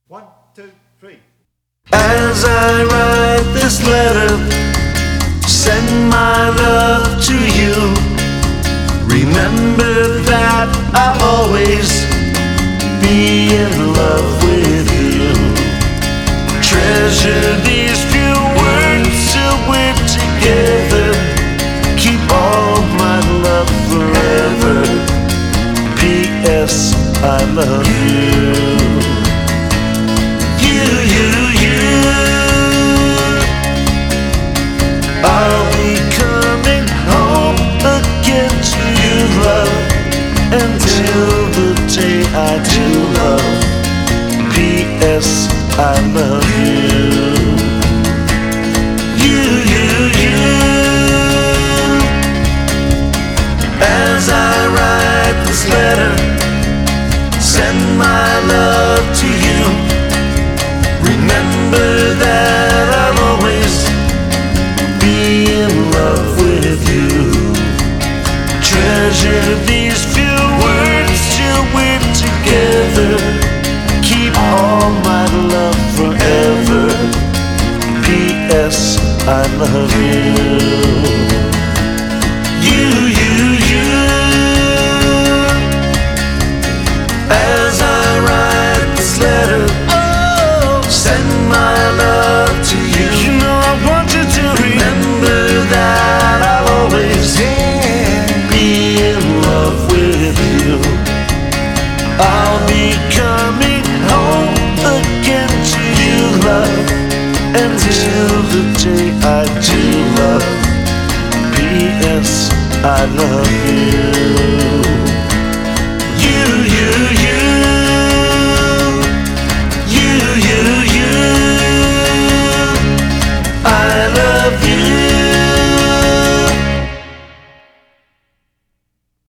One, two, three. As I write this letter, send my love to you. Remember that I'll always be in love with you. Treasure these few words till we're together. Keep all my love forever. P.S. I love you. I'll be coming home again to you, love, until the day I do love. P.S. I love you. As I write this letter, send my love to you. Remember that I'll always be in love with you. Treasure these few words till we're together. Keep all my love forever. P.S. I love you. As I write this letter, send my love to you. You know I want you to remember that I'll always be in love with you. I'll be coming home again to you, love, until the day I do love. P.S. I love you. I love you.